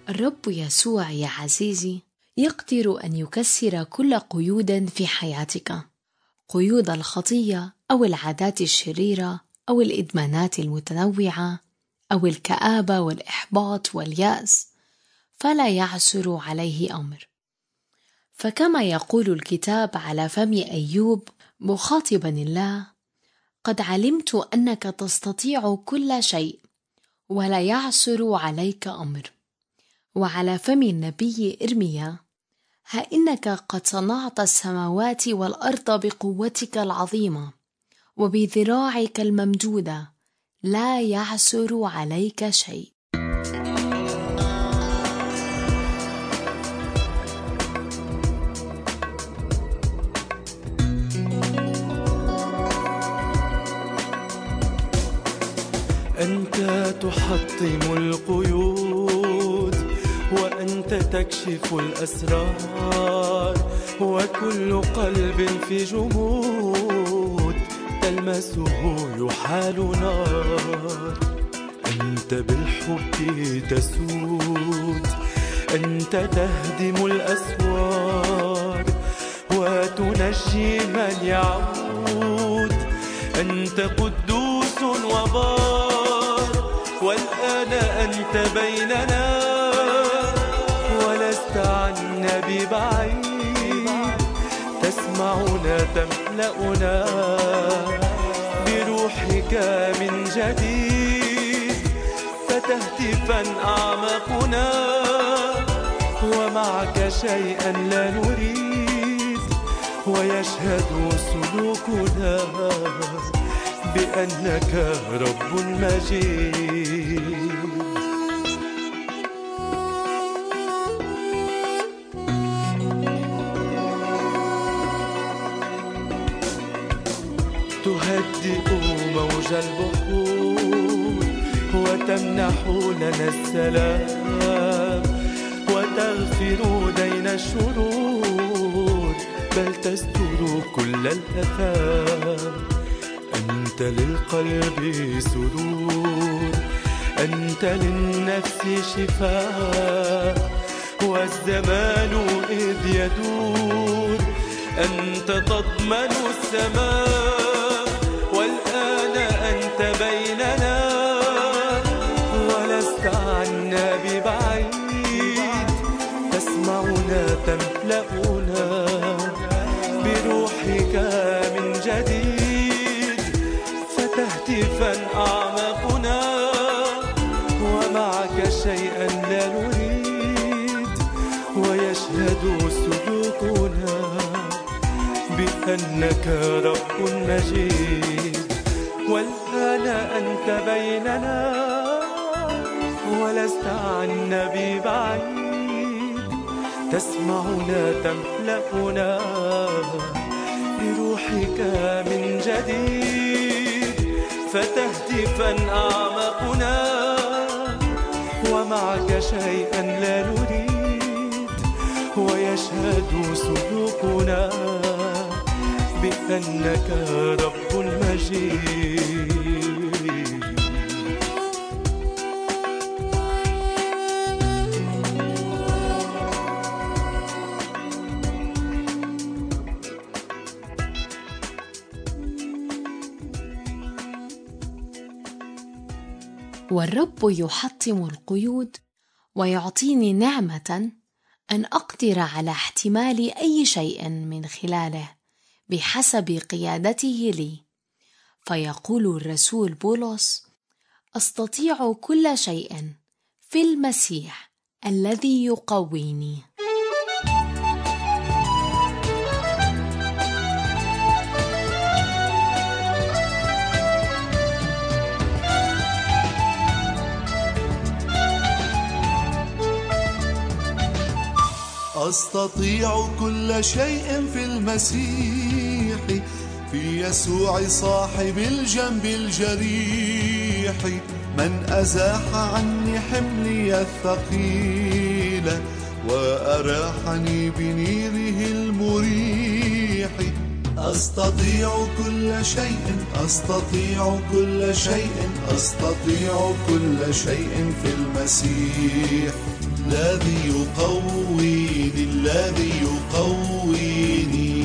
الرب يسوع يا عزيزي يقدر أن يكسر كل قيود في حياتك، قيود الخطية أو العادات الشريرة أو الإدمانات المتنوعة أو الكآبة والإحباط واليأس، فلا يعثر عليه أمر. فكما يقول الكتاب على فم أيوب مخاطبا الله: قد علمت أنك تستطيع كل شيء ولا يعثر عليك أمر. وعلى فم النبي إرميا: ها إنك قد صنعت السماوات والأرض بقوتك العظيمة وبذراعك الممدودة، لا يعثر عليك شيء. أنت تحطم القيود وأنت تكشف الأسرار، وكل قلب في جمود تلمسه يحال نار. أنت بالحب تسود، أنت تهدم الأسوار وتنجي من يعود. أنت قدوس وبار، والآن أنت بيننا ولست عنا ببعيد. تسمعنا تملأنا بروحك من جديد، فتهتفا أعماقنا ومعك شيئا لا نريد. ويشهد سلوكنا بأنك رب مجيد. تهدئ موج البحور وتمنح لنا السلام، وتغفر دين الشرور بل تستر كل الآثام. أنت للقلب سرور، أنت للنفس شفاء، والزمان إذ يدور أنت تضمن السماء. والآن أنت بيننا ولست عنا ببعيد. تسمعنا تملأنا بروحك من جديد، فتهتفا أعماقنا ومعك شيئا لا نريد. ويشهد سلوكنا بأنك رب مجيد. والآن أنت بيننا ولست عنا ببعيد. تسمعنا تملأنا بروحك من جديد، فتهتفا أعماقنا ومعك شيئا لا نريد. ويشهد سلوكنا بأنك رب مجيد. والرب يحطم القيود ويعطيني نعمة أن أقدر على احتمال أي شيء من خلاله بحسب قيادته لي. فيقول الرسول بولس: أستطيع كل شيء في المسيح الذي يقويني. أستطيع كل شيء في المسيح، في يسوع صاحب الجنب الجريح، من أزاح عني حملي الثقيل وأراحني بنيره المريح. أستطيع كل شيء، أستطيع كل شيء، أستطيع كل شيء في المسيح، الذي يقويني الذي يقويني.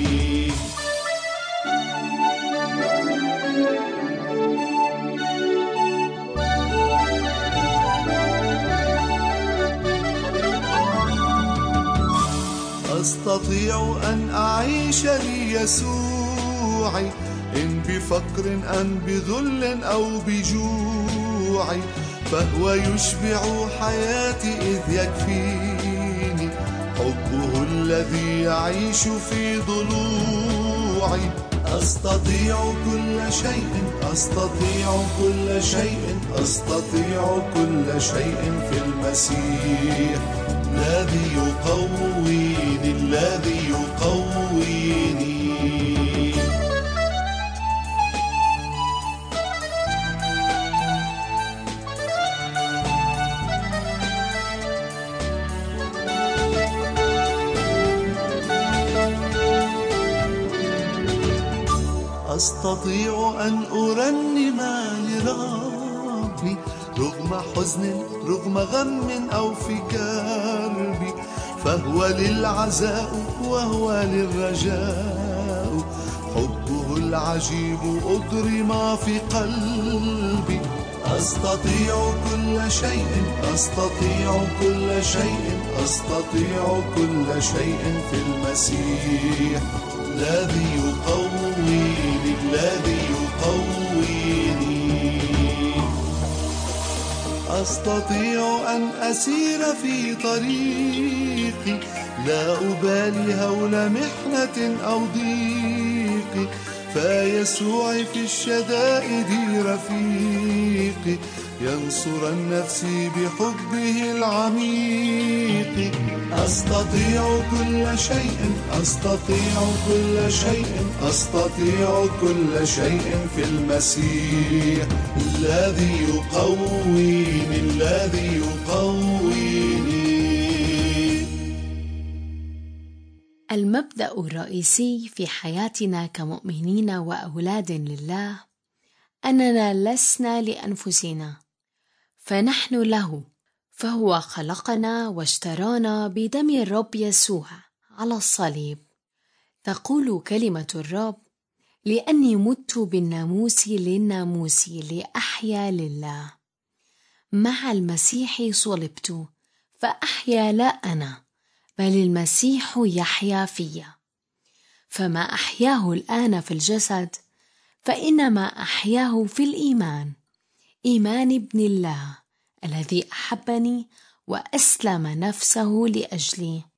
أستطيع أن أعيش ليسوعي، إن بفقر أم بذل أو بجوع، فهو يشبع حياتي إذ يكفيني حبه الذي يعيش في ضلوعي. أستطيع كل شيء أستطيع كل شيء أستطيع كل شيء في المسيح الذي يقويني الذي يقويني. أستطيع أن أرنم لربي رغم حزن رغم غم أو في كربي، فهو للعزاء وهو للرجاء، حبه العجيب أدري ما في قلبي. أستطيع كل شيء أستطيع كل شيء أستطيع كل شيء في المسيح الذي يقويني الذي يقويني. أستطيع أن أسير في طريقي لا أبالي هول محنة أو ضيق، فيسوع في الشدائد رفيقي ينصر النفس بحبه العميق. أستطيع كل شيء أستطيع كل شيء أستطيع كل شيء في المسيح الذي يقويني الذي يقويني. المبدأ الرئيسي في حياتنا كمؤمنين وأولاد لله أننا لسنا لأنفسنا، فنحن له، فهو خلقنا واشترانا بدم الرب يسوع على الصليب. تقول كلمة الرب: لأني مت بالناموس للناموس لأحيا لله. مع المسيح صلبت، فأحيا لا أنا، بل المسيح يحيا في. فما أحياه الآن في الجسد فإنما أحياه في الإيمان، إيمان ابن الله الذي أحبني وأسلم نفسه لأجلي.